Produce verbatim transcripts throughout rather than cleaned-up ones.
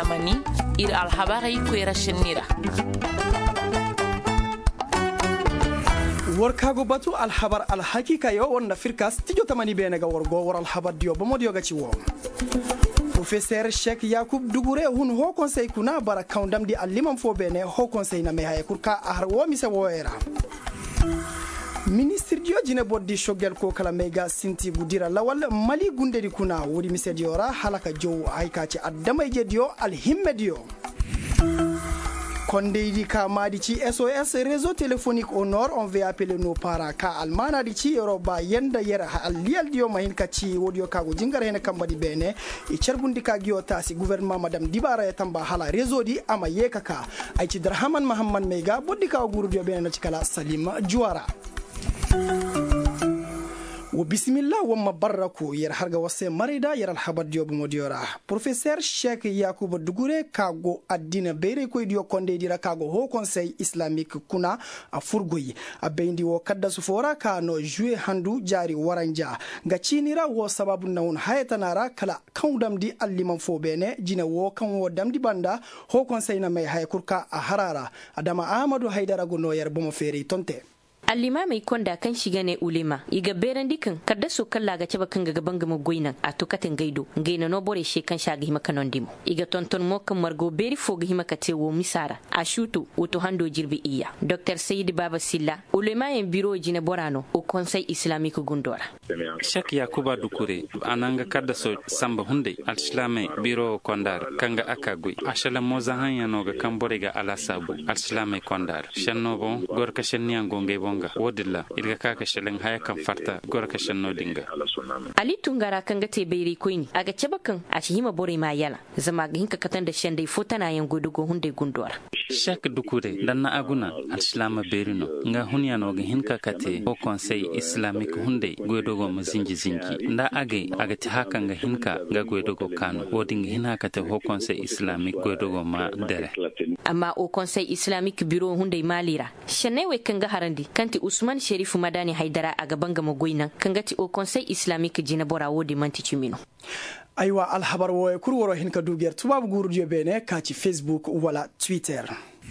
tamani ir alhabari kwera shinira warkago batu alhabar alhakika yo wonna firkas tijo tamani benega wargo war alhabar dio bomodio gaci wo professeur Cheikh Yakub Dugure hun ho conseil kuna bara kaundam di alimam fo bene ho conseil na me hay kurka ar wo mi se woera ministre dio jine boddi shogel ko kala mega sinti budira lawal mali gunde di kuna wodi mi se diora halaka jow ay kati addamay je dio alhimme dio Kondeydi ka madi ci S O S réseau téléphonique au nord on veut appeler nos parents ka almana di ci Europa yenda yera al lial dio mahin ka ci wodio ka go jingare ne kambadi bene e cerbundi ka gio tasi gouvernement madame Dibara e tamba hala réseau di ama yeka ka ay ci Darhaman Muhammad Meiga boddi ka guru dio bene ci kala Salima Juara wa bismillah wa mabarraku yar harga wase marida yar alhabad dio bu modiora professeur Cheikh Yakub Dugure kago addina bere ko dio konde dira kago ho conseil islamique kuna a furgoyi a bendi wo kadda su fora ka no jouer handu jari waranja ga cinira wo sababu nawun hayatanara kala kaudam di alliman fo bene jina wo kan wo damdi banda ho conseil na mai haykurka a harara adama Ahmadu Haidara go no yar bomo feri tonte Alima mai konda kan shiga ne ulema iga beran dikan kadda so kalla ga ceba kan ga gaban ga goinan a tukatin gaido gaina no bore she kan shaga hima kanon dimo iga tonton mo kan margo beri fo ga hima kate wo misara a shuto wato hando jirbi iya Dr Said Baba Silla ulema en biro jine borano o conseil islamique gundora Cheikh Yakuba Dukure ananga kadda so samba hunde al islame biro kondar kanga akagui ashala moza hanya no ga kan bore ga ala sabu al islame kondar shanno bon gorka shenni angonge bon wodilla ilga kaka shelen haya kan farta gorka shanno dinga Ali tungara kan ga teberi koini aga cebakan a hima bore ma yala zama ga hinka katan da shandai fotana yan godugo hunde gundora Cheikh Dukure danna aguna al-islam berino nga hunya no ga hinka kate o conseil islamique hunde godogo mazinji zinki nda age aga ti hakan ga hinka ga godogo kano wodinga hina kate ho conseil islamique godogo ma dere amma o conseil islamique bureau hunde malira shanewe kan ga harandi kanti Usman Sherifu Madani Haidara a gaban gama goinan kan gati o conseil islamique jina bora wodi manti chimino aywa alhabar wo kurworo hinka duger tubabu gurdiyo bene kaci Facebook wala Twitter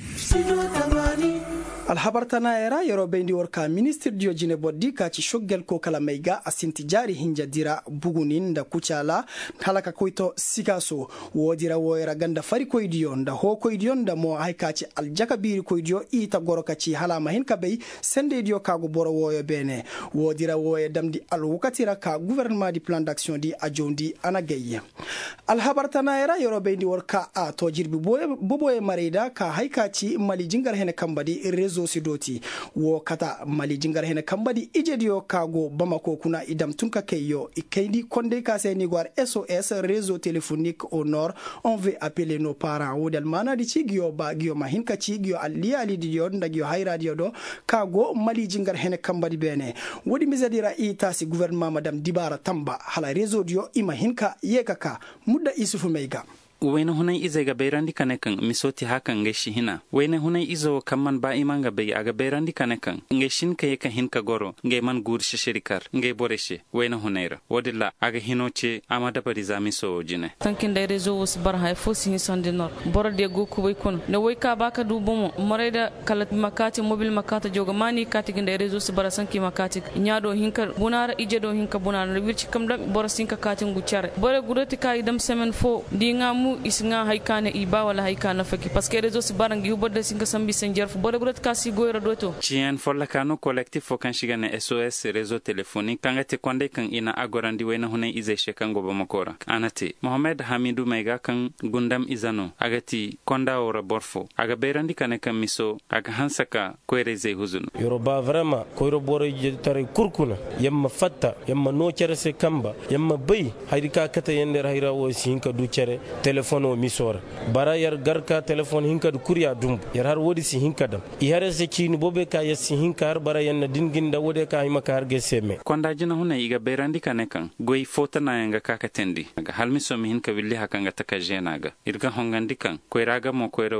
alhabar tana era yoro bendi worka ministre dio jine boddi kaci shoggel ko kala meiga asinti jari hinja dira bugunin da kucala halaka koito sigaso wodira woyra ganda fari koidiyo nda ho koidiyo nda mo hay kaci aljaka biri koidiyo ita goro kaci halama hin kabei sende dio kago boro woyo bene wodira woye damdi alwukatira ka gouvernement di plan d'action di ajondi anageye alhabar tana era yoro bendi worka a to jirbi boboye marida ka hay kaci mali jingar hene kambadi rezo sidoti wo kata mali jingar hene kambadi ijediyo kago Bamako kuna idam tunka keyo ikendi konde ka seni gwar S O S réseau téléphonique au nord on veut appeler nos parents wodal mana di cigio ba gio mahin ka cigio ali ali di yon ndagio hay radio do kago mali jingar hene kambadi bene wodi mizadira itasi gouvernement madame Dibara tamba hala réseau dio ima hinka yekaka mudda isufu meiga wayna hunay ize ga beyrandi kane kan misoti hakan ngeshi hina wayna hunay izo kamman ba imanga be aga beyrandi kane kan ngeshin kay ka hinka goro nge man gur shirikar nge boreshe wayna hunayra wodilla aga hinoche amada bariza miso jine tankin da rezo was bar hay fosi sande nor borode go ko way kon ne way ka baka du bomo moreda kala makati mobil makata joga mani kati ginde rezo s bar sanki makati nyaado hinka bunara ije do hinka bunara wirci kam da borosinka kati nguchare bore gurati ka idam semen fo dinga mu isnga haykana iba wala haykana faki parce que rezo si barangi hubodde singa sambi senjer fu bode gurat kasi goyra doto chien folla kanu collectif fo kan shigane S O S réseau téléphonique kangate konde kan ina agorandi wayna hunay ize shekango bamakora anati Mohamed Hamidou Meiga kan gundam izano agati konda ora borfo aga berandi kan kan miso aga hansaka koyreze huzun yoruba vraiment koyro boro tare kurkuna yamma fatta yamma no cerese kamba yamma bay haydika kata yender hayra wo sinka du cere telephone o misora bara yar garka telephone hinka du kuriya dum yar har wodi si hinka dam i hare se chini bobe ka yasi hinka har bara yanna dinginda wode ka hima ka har geseme konda jina huna iga berandi kan kan goy fota na yanga kaka tendi aga halmiso mi hinka willi hakanga taka jenaga irga hongandi kan koyraga mo koyrawe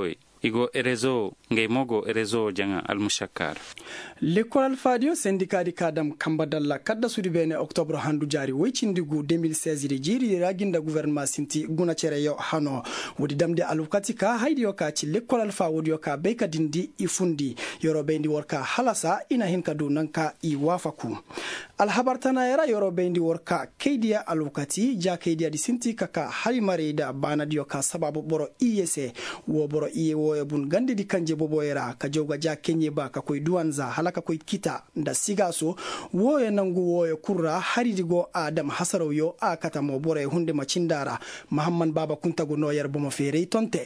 igo rezo ngay mogo rezo janga al mushakkar l'école alfadio syndicat di kadam kambadalla kadda sudi bene octobre handu jari waycindigu deux mille seize de jiri raginda gouvernement sinti guna cere yo hano wodi damde alukati ka haydi yo ka ci l'école alfa wodi yo ka be kadindi ifundi yoro bendi worka halasa ina hin kadu nanka i wafaku alhabartana era yoro bendi worka keidia alukati ja keidia di sinti kaka halimare da bana diyo ka sababu boro iyese wo boro iye wo bun gande di kanje bobo era ka joga ja kenye ba ka koy duwanza halaka koy kita nda sigaso wo ya nangu wo ya kurra haridigo adam hasaro yo akata mo boro hunde macindara muhammad baba kuntago no yar bomo fere tonte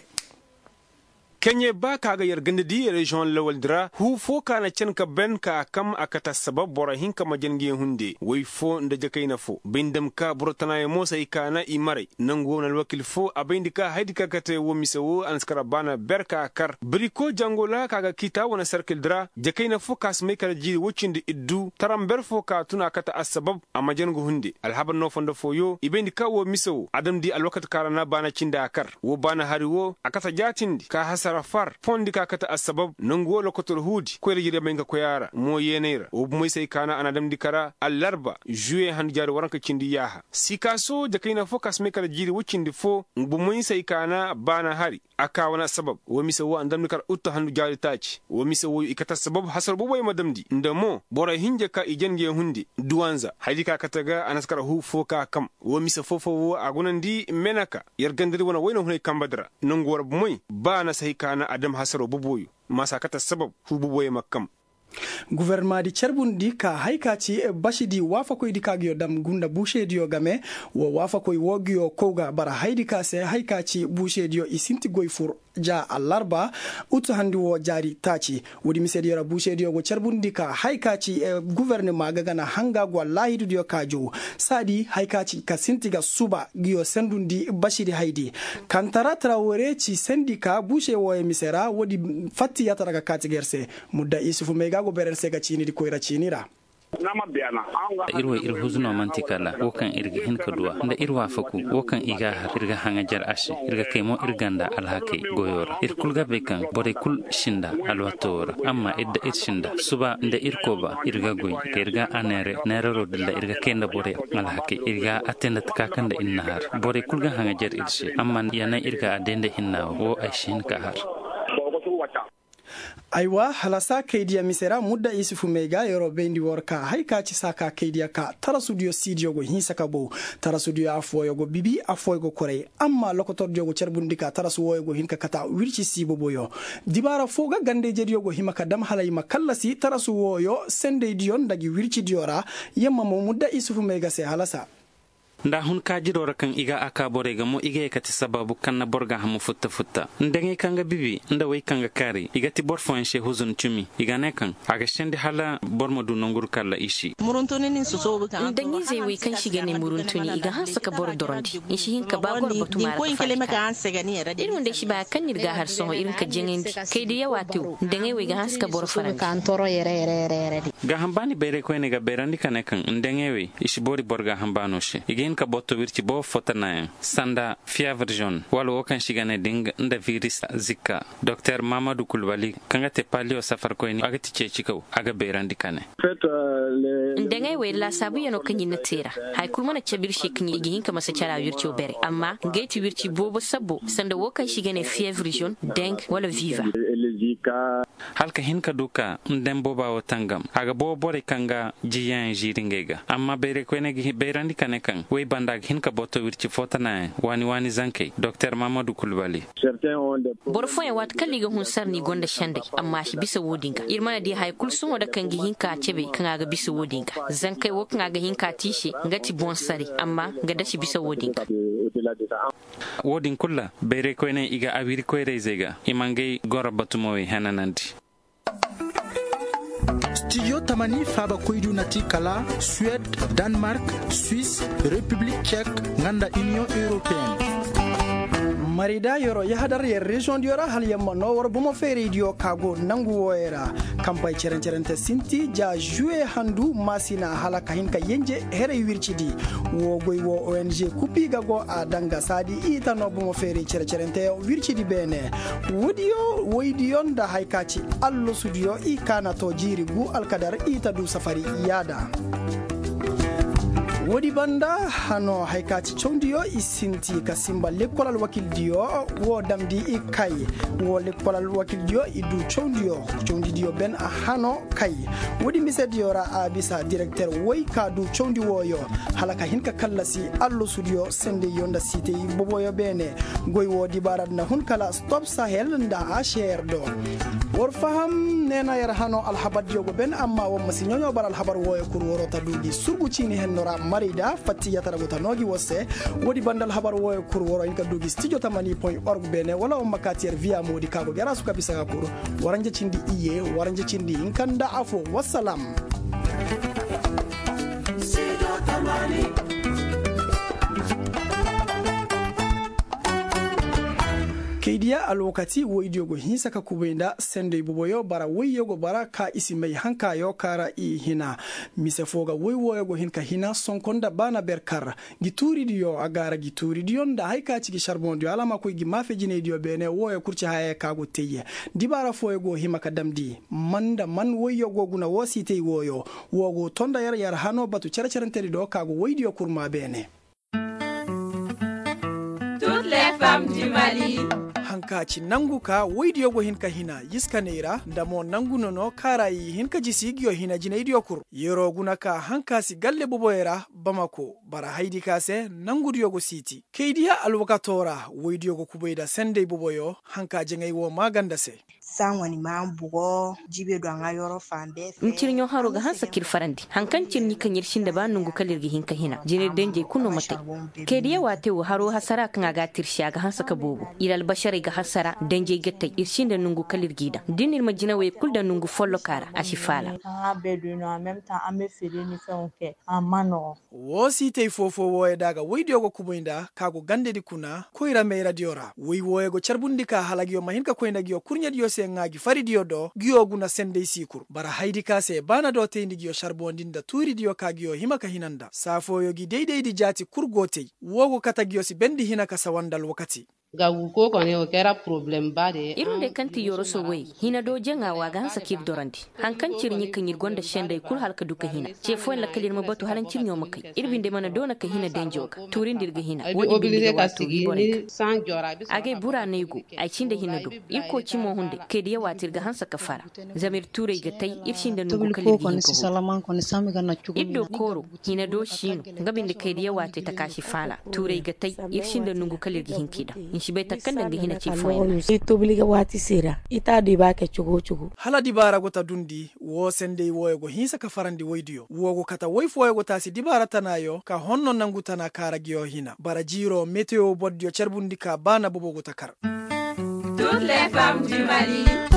kenye ba kaga yarganda di region lawal dra hu fo kana cen ka ben ka kam akata sabab bora hinka majangi hunde way fo nda jakaina fo bindam ka burtana ya mosa ikana imare nango na wakil fo abindika haidika kate wo misawo anskara bana berka kar briko jangola kaga kita wana circle dra jakaina fo kasme kala ji wocinde iddu taramber fo ka tuna kata asbab amajango hunde alhaban no fondo fo yo ibindika wo misawo adam di alwakat karana bana cinda kar wo bana hariwo akata jatindi ka hasara far fondi ka kata asbab nango lokotor hudi ko yire menga ko yara mo yenera o moy sai kana anadam dikara allarba juye han jar waranka cindi yaha sikaso de kayna focus me kala jiri wucindi fo bu moy sai kana bana hari aka wana sabab wo misa wo andam dikar utta hanu jari taci wo misa wo ikata sabab hasar bo boy madamdi ndamo bora hinje ka ijenge hundi duwanza haydika kataga anaskara hu fo ka kam wo misa fofo wo agunandi menaka yargandiri wana wayno hunay kambadra nango war bu moy bana sai kana adam hasaro buboyu masakata sabab hu buboye makam gouvernement di cerbundi ka haykati bashidi wafa koy dikagyo dam gunda bushediyo game wo wafa koy wogyo koga bara haydika se haykati bushediyo isinti goyfur ja alarba utu handi wo jari taci wodi misediyo bushediyo go cerbundi ka haykati e gouvernement gagana hanga go lahidu dio kajo sadi haykati ka sintiga suba giyo sendundi bashidi haydi kantara trawore ci sendika bushe wo e misera wodi fatti yatara kati gerse mudda isufu mega go beren sega chini di koira chinira irwa ir huzno mantikala wokan irga hin kadwa nda irwa faku wokan iga har irga hanga jar ashe irga kemo irganda alhake goyora ir kulga bekan bore kul shinda alwatora amma idda it shinda suba nda irkoba irga goy irga anere nerero dilla irga kenda bore alhake irga atenda takakanda innahar bore kulga hanga jar irse amma yana irga adende hinnawo wo aishin ka har aiwa halasa keidia misera mudda isufu mega yoro bendi worka haika ci saka keidia ka tara studio studio go hinsa ka bo tara studio afoyo go bibi afoyo go kore amma lokotor jogo cerbundika tara suwoyo go hinka kata wirci sibo boyo dibara foga gande jediyo go himaka dam halay makallasi tara suwoyo sende dion dagi wirci diora yemma mo mudda isufu mega se halasa nda hun kajirora kan iga aka borega mo iga kati sababu kanna borga hamu futta futta ndenge kanga bibi nda way kanga kari igati borfo enche huzun chumi iga ne kan aga shende hala bormodu nongur kala ishi muruntuni nin suso kan ndenge zai way kan shiga ne muruntuni iga hansa ka bor dorondi ishi hin ka ba gor batuma ko inkele maka hansa gani era irin da shi ba kan nirga har so irin ka jengendi kai da yawa tu ndenge way ga hansa ka bor faran kan toro yere yere yere ga hambani bere ko ne ga berandi kan kan ndenge way ishi bori borga hambano she iga ka botto wirci bo fotana sanda fièvre jaune wala wokan shigane ding nda virus zika docteur mamadou kulbali kanga te palio safar ko ni agati ceci kaw aga berandi kane ndenge we la sabu yano kanyi na tera hay kulma na chabir shi kanyi gihin kama sa cara wirci bere amma ngeti wirci bobo sabo sanda wokan shigane fièvre jaune deng wala viva halka hinka duka ndem boba wotangam aga bo bore kanga jiyan jiringega amma bere ko ne gi berandi kane kan we bandag hinka boto wirci fotana wani wani zanke docteur mamadou kulbali borfo ya wat kalliga hun sarni gonda shande amma shi bisa wodinga irmana di hay kulsun wada kan gi hinka cebe kan aga bisa wodinga zankai wo kan aga hinka tishi ngati bon sari amma ga dashi bisa wodinga wodin kulla bere ko ne iga awiri ko rezega imangay gora batumo hananandi studio tamani faba koydu nati kala Suède, Danemark, Suisse, République tchèque, nganda Union européenne. marida yoro yahadar ye region diora hal yamma no wor bumo fere dio kago nangu woera kampay ceren cerente sinti ja jouer handu masina hala kahin ka yenje here wircidi wo goy wo O N G kupi gago a danga sadi ita no bumo fere ceren cerente wircidi bene wodio woidion da haikaci allo studio i kana to jiri gu alkadar ita du safari yada wodi banda hano haikaci chondiyo isinti kasimba lekolal wakil dio wo damdi ikai wo lekolal wakil dio idu chondiyo chondi dio ben a hano kai wodi mise diora abisa directeur woy kadu chondi woyo halaka hinka kallasi allo studio sende yonda site boboyo bene goy wodi barad na hun kala stop sahel nda a share do wor faham nena yar hano al habad jogo ben amma wo masinyonyo baral habar woyo kur woro tadudi surgu chini hennora marida fatti yatara gota nogi wosse wodi bandal habar woyo kur woro inka dugi studio tamani point org bene wala o makatier via modi kago gara suka bisa kur waranje cindi iye waranje cindi inkanda afo wassalam studio tamani keidia alwakati wo idiogo hinsa ka kubenda sende boboyo bara woyogo bara ka isimay hanka yo kara i hina misefoga woyogo hinka hina sonkonda bana berkar gituri dio agara gituri dio nda hayka ci charbon dio alama ko gi mafe jine dio bene woyo kurci haye kago teye dibara foyogo hima kadamdi manda man woyogo guna wosite woyo wogo tonda yar yar hano batu cercerenteri do kago woydio kurma bene. Toutes les femmes du Mali. Hankaci nanguka woidiyogo hinka hina yiskanera ndamo nangunono karayi hinka jisigyo hina jina idiokur yero gunaka hankasi galle boboera Bamako bara haidi kase nangudiyogo siti keidia alwakatora woidiyogo kuboida sende boboyo hanka jengay wo magandase sangwani mambugo jibe do anga yoro fambe mtirnyo haroga hansa kirfarandi hankan cirni kanyir shinda ba nungu kalirgi hinka hina jine denje kuno mate kediya wate wo haro hasara kan aga tirsha ga hansa kabobo ilal bashari ga hasara denje gette irshinda nungu kalirgida dinir majina we kulda nungu follo kara ashifala anga bedu no en même temps ame fere ni fonke amano wosi tei fofo woye daga woidiyogo kuboinda kago gande di kuna koira me radiora woi woyego charbundika halagio mahinka koinda gio kurnya dio ngagi faridio do giyoguna sende sikur bara haidi kase bana do tendi giyo charbondinda turi dio kagio himaka hinanda safo yogi deidei di jati kurgote wogo kata giyo si bendi hinaka sawandal wakati gagu ko ko ne o kera problem bade irunde kanti yoro so wey hina do jenga waga hansa kir dorandi hankan cirni kanyir gonda shende kul halka duka hina ce fo la kalir mabatu halan cirnyo makai irbinde mana dona ka hina denjoga turin dirga hina wodi binde ka sigi ni san jora bis age bura nego ay cinde hina do irko cimo hunde kediya watirga hansa kafara zamir ture ga tay irshinde nugo kalir hina ko salaman ko ne sami ga nacu iddo koro hina do shino ngabinde kediya wate takashi fala ture ga tay irshinde nugo kalir hina kida shibe takanda ngi hina ci foyen ito biliga wati sera ita di ba ke chugo chugo hala dibara gota dundi wo sende woyego hinsa ka farandi woidiyo wogo kata woy foyego tasi dibara tanayo ka honno nangutana kara giyo hina bara jiro meteo boddio cerbundika bana bobo gota kar Toutes les femmes du Mali.